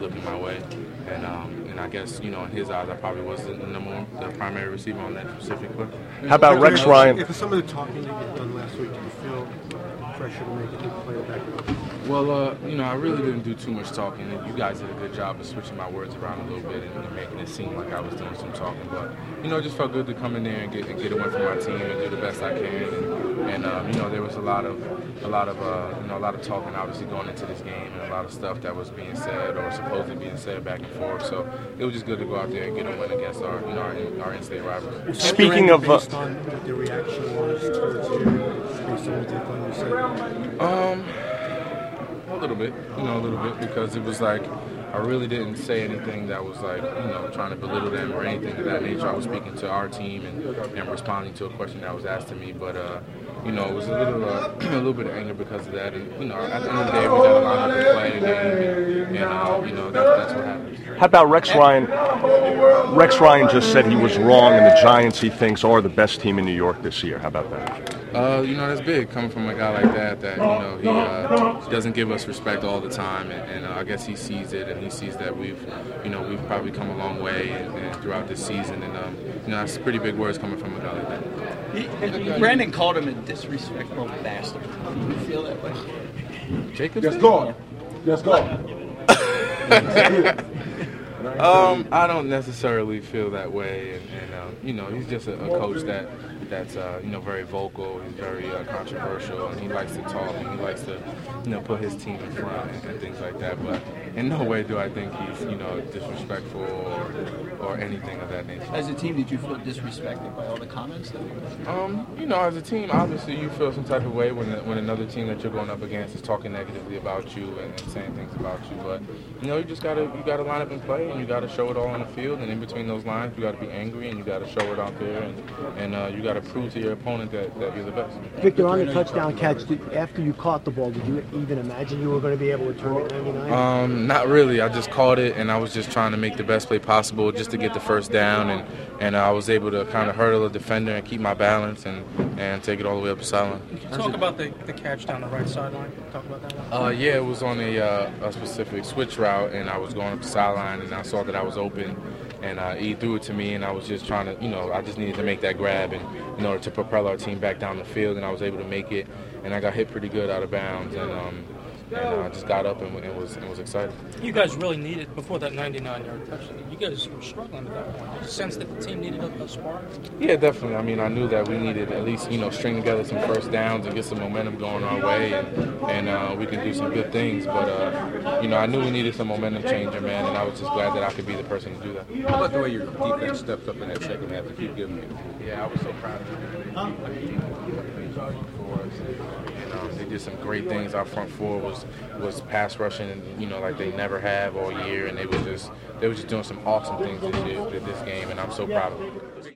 looking my way. And I guess, in his eyes, I probably was the primary receiver on that specific play. How about Rex Ryan? If some of the talking that you've done last week, do you feel pressure to make it to play back? Well, I really didn't do too much talking. You guys did a good job of switching my words around a little bit and making it seem like I was doing some talking. But, it just felt good to come in there and get a win for my team and do the best I can. And there was a lot of talking obviously going into this game and a lot of stuff that was being said or supposedly being said back and forth. So it was just good to go out there and get a win against our in-state rivals. Speaking of, based on what the reaction was towards you, based on what they thought you said. A little bit, because it was like I really didn't say anything that was like, trying to belittle them or anything of that nature. I was speaking to our team and responding to a question that was asked to me, but it was a little bit of anger because of that. And at the end of the day, we got to line up and play the game, and that's what happened. How about Rex Ryan? Rex Ryan just said he was wrong, and the Giants, he thinks, are the best team in New York this year. How about that? That's big coming from a guy like that he doesn't give us respect all the time, and I guess he sees it, and he sees that we've probably come a long way and throughout this season, and that's pretty big words coming from a guy like that. Brandon called him a disrespectful bastard. Do you feel that way? Jacob? Yes, go. Yes, go. I don't necessarily feel that way, and he's just a coach that's very vocal. He's very controversial, and he likes to talk, and he likes to put his team in front and things like that. But in no way do I think he's disrespectful or anything of that nature. As a team, did you feel disrespected by all the comments that were as a team, obviously you feel some type of way when another team that you're going up against is talking negatively about you and saying things about you. But you just gotta line up and play, and you gotta show it all on the field. And in between those lines, you gotta be angry, and you gotta show it out there, and you gotta prove to your opponent that you're the best. Victor, on the touchdown catch, after you caught the ball, did you even imagine you were going to be able to turn it 99? Not really. I just caught it, and I was just trying to make the best play possible just to get the first down, and I was able to kind of hurdle a defender and keep my balance and take it all the way up the sideline. Can you talk about the catch down the right sideline? Talk about that one. Yeah, it was on a specific switch route, and I was going up the sideline, and I saw that I was open, and he threw it to me, and I was just trying to, I just needed to make that grab in order to propel our team back down the field, and I was able to make it, and I got hit pretty good out of bounds, and I just got up and was excited. You guys really needed, before that 99-yard touchdown, you guys were struggling at that point. Did you sense that the team needed a spark? Yeah, definitely. I mean, I knew that we needed at least, string together some first downs and get some momentum going our way, and we can do some good things. But, I knew we needed some momentum changer, man, and I was just glad that I could be the person to do that. How about the way your defense stepped up in that second half to keep giving you? Yeah, I was so proud of them. They did some great things. Our front four was pass rushing, like they never have all year, and they were just doing some awesome things this game, and I'm so proud of them.